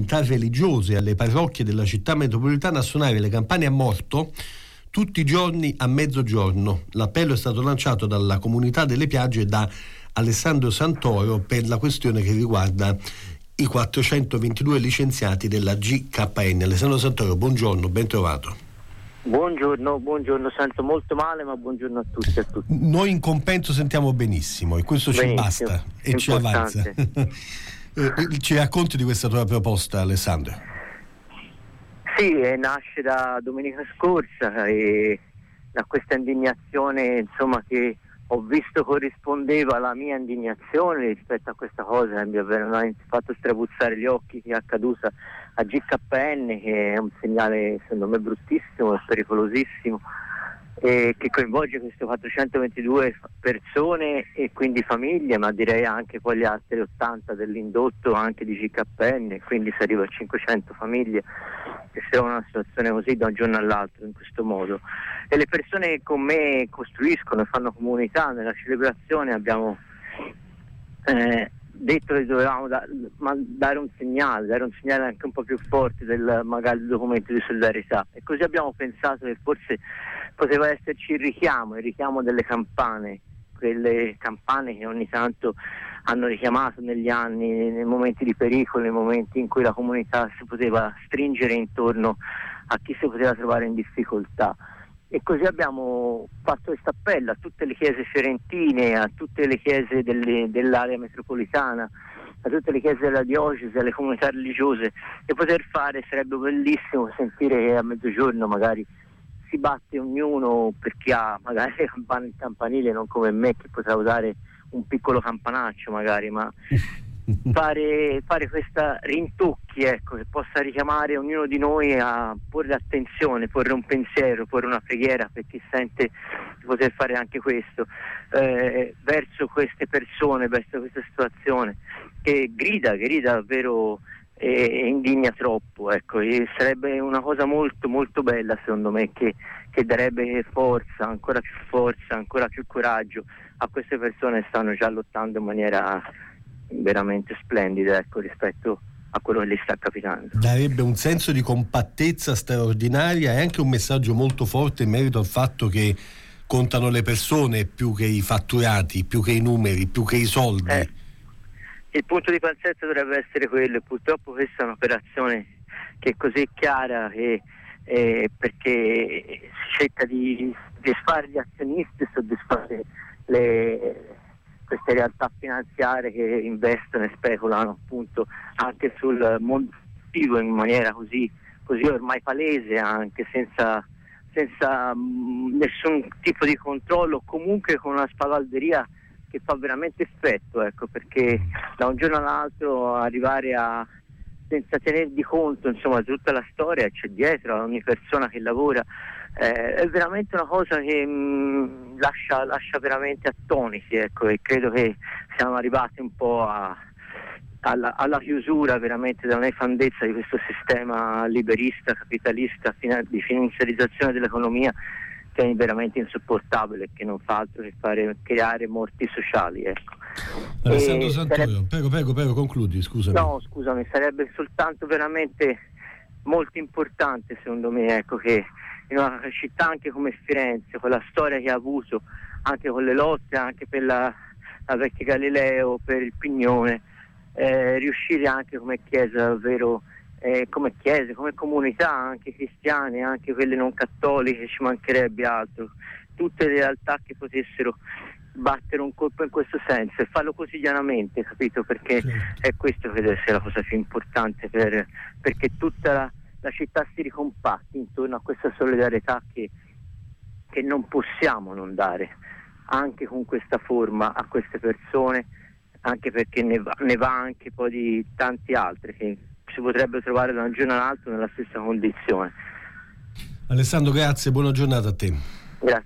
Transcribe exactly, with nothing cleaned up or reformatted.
comunità religiose e alle parrocchie della città metropolitana a suonare le campane a morto tutti i giorni a mezzogiorno. L'appello è stato lanciato dalla Comunità delle Piagge e da Alessandro Santoro per la questione che riguarda i quattrocentoventidue licenziati della G K N. Alessandro Santoro, buongiorno, ben trovato. Buongiorno, buongiorno, sento molto male, ma buongiorno a tutti e a tutti. Noi in compenso sentiamo benissimo e questo benissimo, ci basta e ci avanza. Ci racconti di questa tua proposta, Alessandro? Sì, eh, nasce da domenica scorsa e da questa indignazione, insomma, che ho visto corrispondeva alla mia indignazione rispetto a questa cosa che mi ha veramente fatto strabuzzare gli occhi, che è accaduta a G K N, che è un segnale secondo me bruttissimo e pericolosissimo, e che coinvolge queste quattrocentoventidue persone e quindi famiglie, ma direi anche poi le altre ottanta dell'indotto anche di G K N, quindi si arriva a cinquecento famiglie che si trovano in una situazione così da un giorno all'altro in questo modo. E le persone che con me costruiscono e fanno comunità nella celebrazione abbiamo eh, detto che dovevamo da, ma dare un segnale, dare un segnale anche un po' più forte del magari del documento di solidarietà, e così abbiamo pensato che forse poteva esserci il richiamo, il richiamo delle campane, quelle campane che ogni tanto hanno richiamato negli anni, nei momenti di pericolo, nei momenti in cui la comunità si poteva stringere intorno a chi si poteva trovare in difficoltà. E così abbiamo fatto questo appello a tutte le chiese fiorentine, a tutte le chiese delle, dell'area metropolitana, a tutte le chiese della diocesi, alle comunità religiose, e poter fare, sarebbe bellissimo sentire che a mezzogiorno magari si batte ognuno per chi ha magari le campane, il campanile, non come me che potrà usare un piccolo campanaccio magari, ma fare, fare questa rintocchi, ecco, che possa richiamare ognuno di noi a porre attenzione, porre un pensiero, porre una preghiera per chi sente di poter fare anche questo eh, verso queste persone, verso questa situazione che grida, che grida davvero e indigna troppo, ecco. E sarebbe una cosa molto molto bella secondo me, che, che darebbe forza, ancora più forza, ancora più coraggio a queste persone che stanno già lottando in maniera veramente splendida, ecco, rispetto a quello che gli sta capitando. Darebbe un senso di compattezza straordinaria e anche un messaggio molto forte in merito al fatto che contano le persone più che i fatturati, più che i numeri, più che i soldi. Eh. Il punto di partenza dovrebbe essere quello, e purtroppo questa è un'operazione che è così chiara che, eh, perché si cerca di soddisfare gli azionisti, soddisfare le, queste realtà finanziarie che investono e speculano appunto anche sul mondo attivo in maniera così, così ormai palese, anche senza, senza mh, nessun tipo di controllo, comunque con una spavalderia che fa veramente effetto, ecco, perché da un giorno all'altro arrivare a, senza tener di conto insomma tutta la storia che c'è dietro a ogni persona che lavora, eh, è veramente una cosa che mh, lascia, lascia veramente attoniti, ecco, e credo che siamo arrivati un po' a, alla, alla chiusura veramente da nefandezza di questo sistema liberista, capitalista, di finanziarizzazione dell'economia, che è veramente insopportabile e che non fa altro che fare creare morti sociali, ecco. Alessandro Santoro, sarebbe... prego, prego, prego, concludi, scusami. No, scusami, sarebbe soltanto veramente molto importante, secondo me, ecco, che in una città anche come Firenze, con la storia che ha avuto, anche con le lotte, anche per la, la vecchia Galileo, per il Pignone, eh, riuscire anche come chiesa davvero, Eh, come chiese, come comunità, anche cristiane, anche quelle non cattoliche, ci mancherebbe altro, tutte le realtà che potessero battere un colpo in questo senso e farlo quotidianamente, capito? Perché certo, è questo che deve essere la cosa più importante, per, perché tutta la, la città si ricompatti intorno a questa solidarietà che, che non possiamo non dare anche con questa forma a queste persone, anche perché ne va, ne va anche poi di tanti altri che si potrebbe trovare da un giorno all'altro nella stessa condizione. Alessandro, grazie, buona giornata a te.